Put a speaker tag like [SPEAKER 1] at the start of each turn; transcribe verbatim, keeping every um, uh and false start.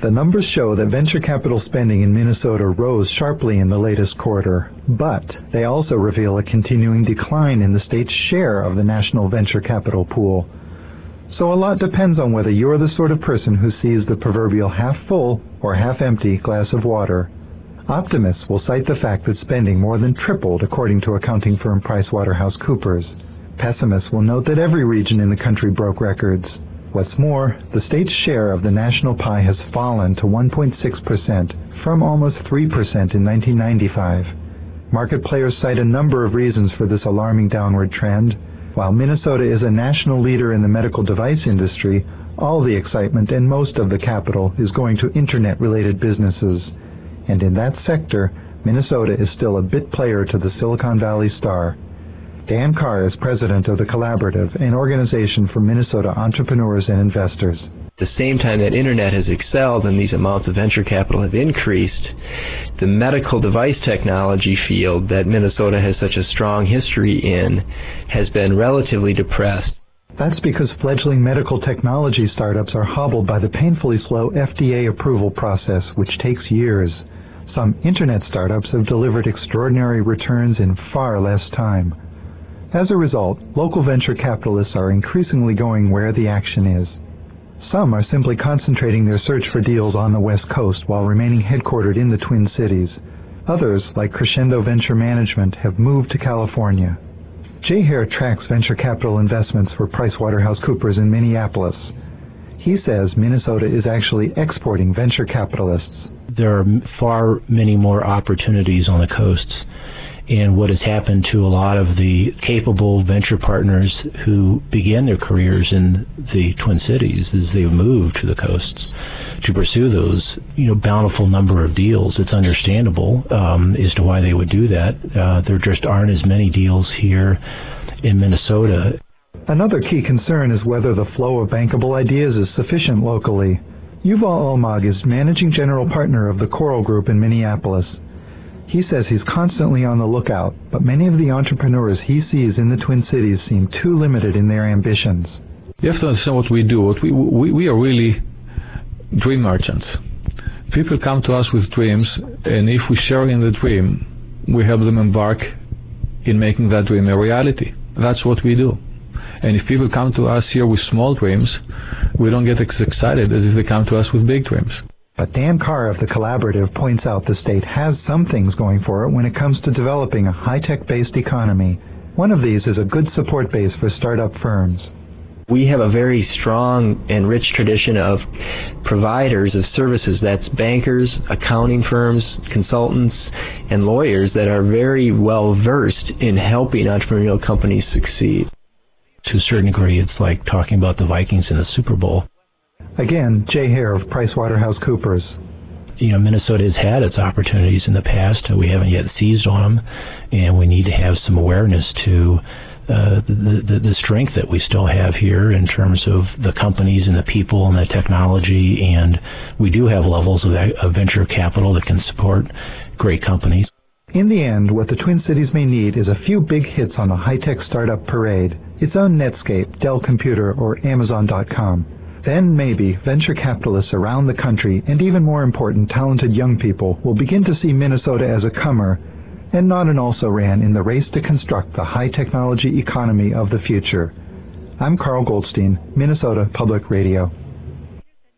[SPEAKER 1] The numbers show that venture capital spending in Minnesota rose sharply in the latest quarter, but they also reveal a continuing decline in the state's share of the national venture capital pool. So a lot depends on whether you're the sort of person who sees the proverbial half-full or half-empty glass of water. Optimists will cite the fact that spending more than tripled according to accounting firm PricewaterhouseCoopers. Pessimists will note that every region in the country broke records. What's more, the state's share of the national pie has fallen to one point six percent from almost three percent in nineteen ninety-five. Market players cite a number of reasons for this alarming downward trend. While Minnesota is a national leader in the medical device industry, all the excitement and most of the capital is going to internet-related businesses. And in that sector, Minnesota is still a bit player to the Silicon Valley star. Dan Carr is president of the Collaborative, an organization for Minnesota entrepreneurs and investors.
[SPEAKER 2] At the same time that internet has excelled and these amounts of venture capital have increased, the medical device technology field that Minnesota has such a strong history in has been relatively depressed.
[SPEAKER 1] That's because fledgling medical technology startups are hobbled by the painfully slow F D A approval process, which takes years. Some internet startups have delivered extraordinary returns in far less time. As a result, local venture capitalists are increasingly going where the action is. Some are simply concentrating their search for deals on the West Coast while remaining headquartered in the Twin Cities. Others, like Crescendo Venture Management, have moved to California. Jay Hare tracks venture capital investments for PricewaterhouseCoopers in Minneapolis. He says Minnesota is actually exporting venture capitalists.
[SPEAKER 3] There are far many more opportunities on the coasts. And what has happened to a lot of the capable venture partners who began their careers in the Twin Cities is they've moved to the coasts to pursue those, you know, bountiful number of deals. It's understandable um, as to why they would do that. Uh, there just aren't as many deals here in Minnesota.
[SPEAKER 1] Another key concern is whether the flow of bankable ideas is sufficient locally. Yuval Almog is managing general partner of the Coral Group in Minneapolis. He says he's constantly on the lookout, but many of the entrepreneurs he sees in the Twin Cities seem too limited in their ambitions.
[SPEAKER 4] You have to understand what we do. What we, we, we are really dream merchants. People come to us with dreams, and if we share in the dream, we help them embark in making that dream a reality. That's what we do. And if people come to us here with small dreams, we don't get as excited as if they come to us with big dreams.
[SPEAKER 1] But Dan Carr of the Collaborative points out the state has some things going for it when it comes to developing a high-tech-based economy. One of these is a good support base for startup firms.
[SPEAKER 2] We have a very strong and rich tradition of providers of services. That's bankers, accounting firms, consultants, and lawyers that are very well versed in helping entrepreneurial companies succeed.
[SPEAKER 3] To a certain degree, it's like talking about the Vikings in the Super Bowl.
[SPEAKER 1] Again, Jay Hare of PricewaterhouseCoopers.
[SPEAKER 3] You know, Minnesota has had its opportunities in the past. We haven't yet seized on them, and we need to have some awareness to uh, the, the, the strength that we still have here in terms of the companies and the people and the technology, and we do have levels of, of venture capital that can support great companies.
[SPEAKER 1] In the end, what the Twin Cities may need is a few big hits on the high-tech startup parade, its own Netscape, Dell Computer, or Amazon dot com. Then maybe venture capitalists around the country, and even more important, talented young people, will begin to see Minnesota as a comer and not an also-ran in the race to construct the high-technology economy of the future. I'm Carl Goldstein, Minnesota Public Radio.